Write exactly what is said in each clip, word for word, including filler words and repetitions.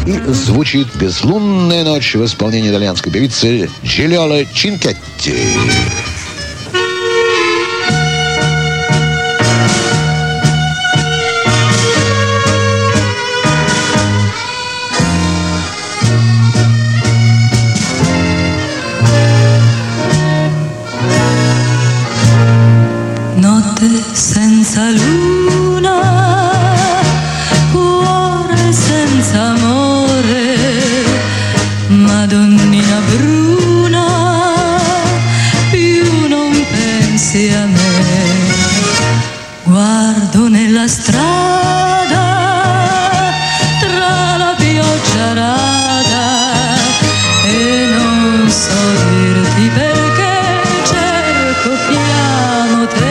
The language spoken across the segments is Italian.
И звучит «Безлунная ночь» в исполнении итальянской певицы Джилиоло Чинкетти. Senza luna, cuore senza amore, Madonnina bruna, più non pensi a me. Guardo nella strada, tra la pioggia rada, e non so dirti perché cerco piano te.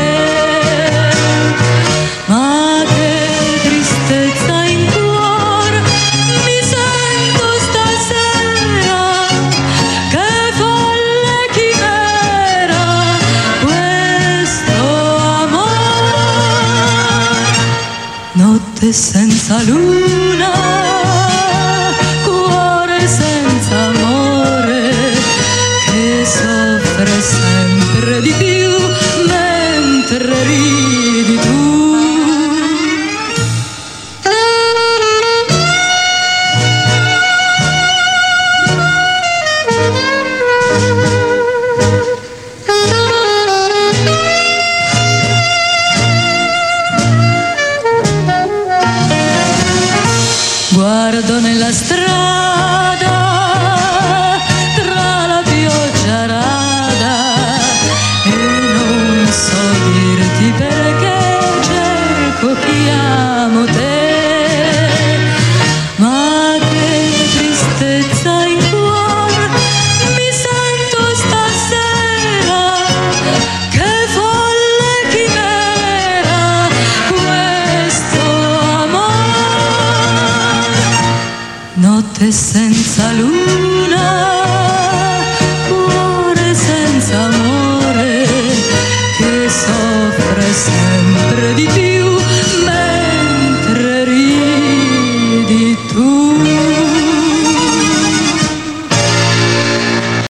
Senza luna, cuore senza amore, che soffre sempre di più mentre ridi tu. Guardo nella strada, tra la pioggia rada, e non so dirti perché cerco chi amo te. Ma che tristezza in cuore mi sento stasera, che folle chimera questo amore. Notte senza luna, cuore senza amore, che soffre sempre di più